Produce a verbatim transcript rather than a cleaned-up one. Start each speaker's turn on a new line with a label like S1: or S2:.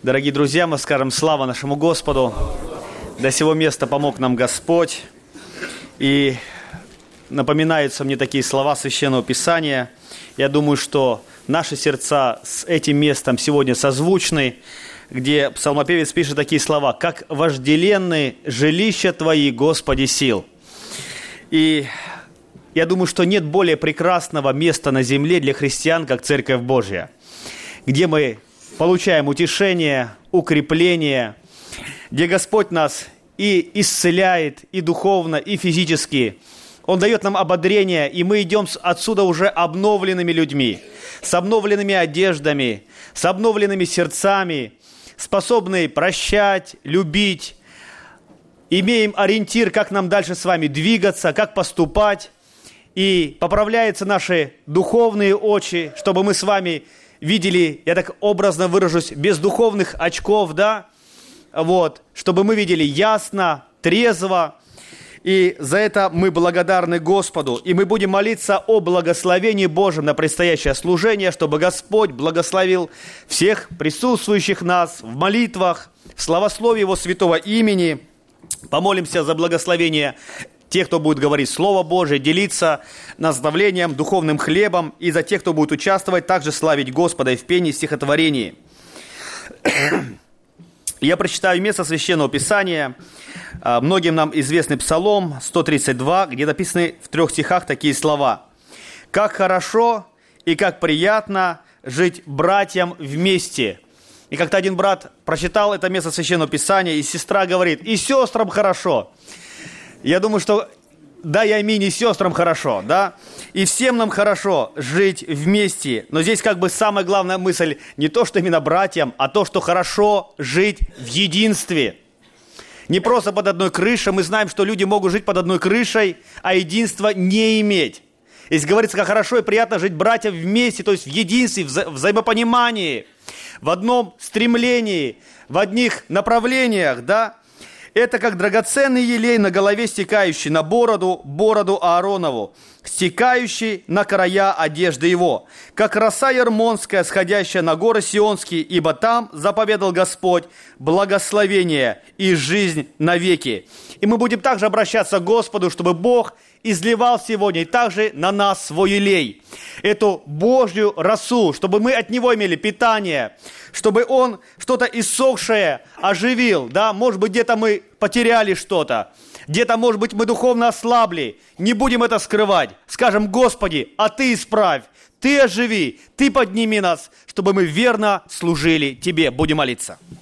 S1: Дорогие друзья, мы скажем слава нашему Господу. До сего места помог нам Господь. И напоминаются мне такие слова Священного Писания. Я думаю, что наши сердца с этим местом сегодня созвучны, где псалмопевец пишет такие слова: «Как вожделенны жилища Твои, Господи, сил». И я думаю, что нет более прекрасного места на земле для христиан, как Церковь Божья, где мы получаем утешение, укрепление, где Господь нас и исцеляет, и духовно, и физически. Он дает нам ободрение, и мы идем отсюда уже обновленными людьми, с обновленными одеждами, с обновленными сердцами, способные прощать, любить. Имеем ориентир, как нам дальше с вами двигаться, как поступать. И поправляются наши духовные очи, чтобы мы с вами видели, я так образно выражусь, без духовных очков, да, вот, чтобы мы видели ясно, трезво, и за это мы благодарны Господу, и мы будем молиться о благословении Божьем на предстоящее служение, чтобы Господь благословил всех присутствующих нас в молитвах, в славословии Его святого имени. Помолимся за благословение тех, кто будет говорить Слово Божие, делиться наставлением, духовным хлебом, и за тех, кто будет участвовать, также славить Господа и в пении, стихотворении. Я прочитаю место Священного Писания. Многим нам известный Псалом сто тридцать два, где написаны в трех стихах такие слова: «Как хорошо и как приятно жить братьям вместе». И как-то один брат прочитал это место Священного Писания, и сестра говорит: «И сестрам хорошо». Я думаю, что да, и аминь, и сестрам хорошо, да, и всем нам хорошо жить вместе. Но здесь как бы самая главная мысль не то, что именно братьям, а то, что хорошо жить в единстве. Не просто под одной крышей. Мы знаем, что люди могут жить под одной крышей, а единства не иметь. Здесь говорится, как хорошо и приятно жить братьям вместе, то есть в единстве, в вза- взаимопонимании, в одном стремлении, в одних направлениях, да. Это как драгоценный елей на голове, стекающий на бороду, бороду Ааронову, стекающий на края одежды его, как роса Ермонская, сходящая на горы Сионские, ибо там заповедал Господь благословение и жизнь навеки». И мы будем также обращаться к Господу, чтобы Бог изливал сегодня и также на нас свой елей, эту Божью росу, чтобы мы от Него имели питание, чтобы Он что-то иссохшее оживил, да, может быть, где-то мы потеряли что-то, где-то, может быть, мы духовно ослабли, не будем это скрывать, скажем: «Господи, а Ты исправь, Ты оживи, Ты подними нас, чтобы мы верно служили Тебе». Будем молиться.